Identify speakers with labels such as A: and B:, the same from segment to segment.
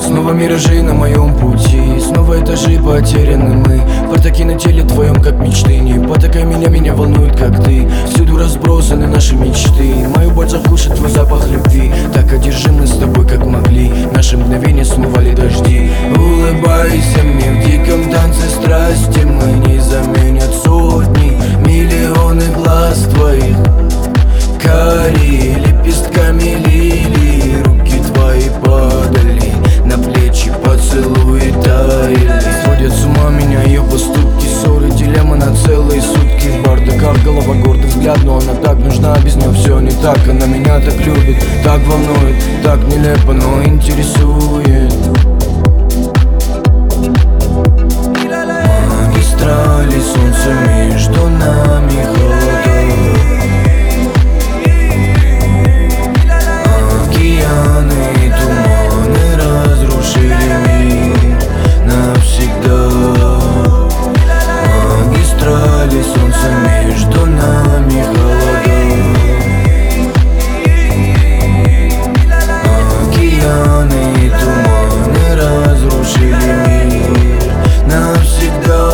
A: Снова миражи на моем пути, снова этажи потеряны мы. Бардаки на теле твоем, как мечты. Не потакай меня волнует, как ты. Всюду разбросаны наши мечты. Мою боль заглушит твой запах любви. Так одержимы с тобой, как могли. Наши мгновения смывали дожди. Улыбайся мне в диком танце страсти. Мы не заменят сотни, миллионы глаз твоих. Карие лепестками лилии. Руки твои падали на плечи, поцелуи таяли. Сводят с ума меня ее поступки, ссоры, дилемма на целые сутки. В бардаках голова, гордый взгляд, но она так нужна, без нее все не так. Она меня так любит, так волнует, так нелепо, но интересует. Магистрали, солнце между нами, холодок. Океаны и туманы разрушили мир навсегда. Магистрали, солнце между нами, холодок. Океаны и туманы разрушили мир навсегда.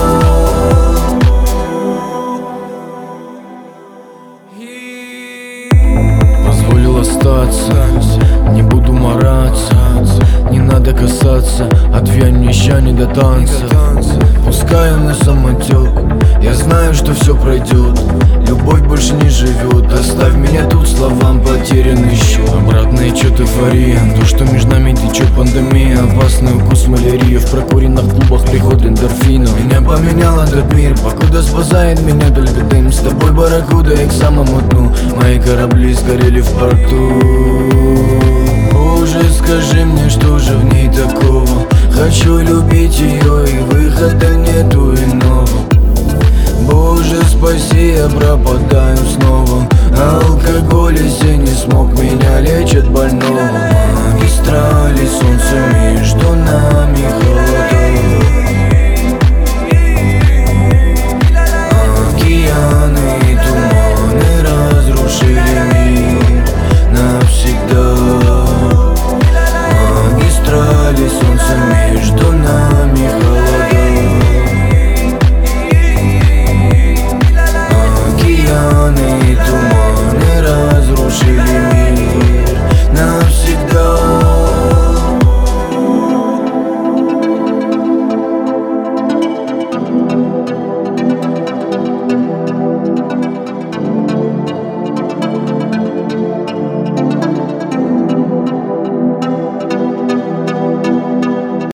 A: Позволил остаться, не буду мараться. Не надо касаться, отвянь мне ща не до танца. Пускай на самотек, я знаю, что все пройдет. Любовь больше не живет, оставь меня тут, словам потерян еще. Обратный отчет эйфория, то, что между нами течет пандемия. Опасный укус малярия, в прокуренных клубах приход эндорфинов. Меня поменял этот мир, покуда спасает меня только дым. С тобой барракуда, я к самому дну. Мои корабли сгорели в порту.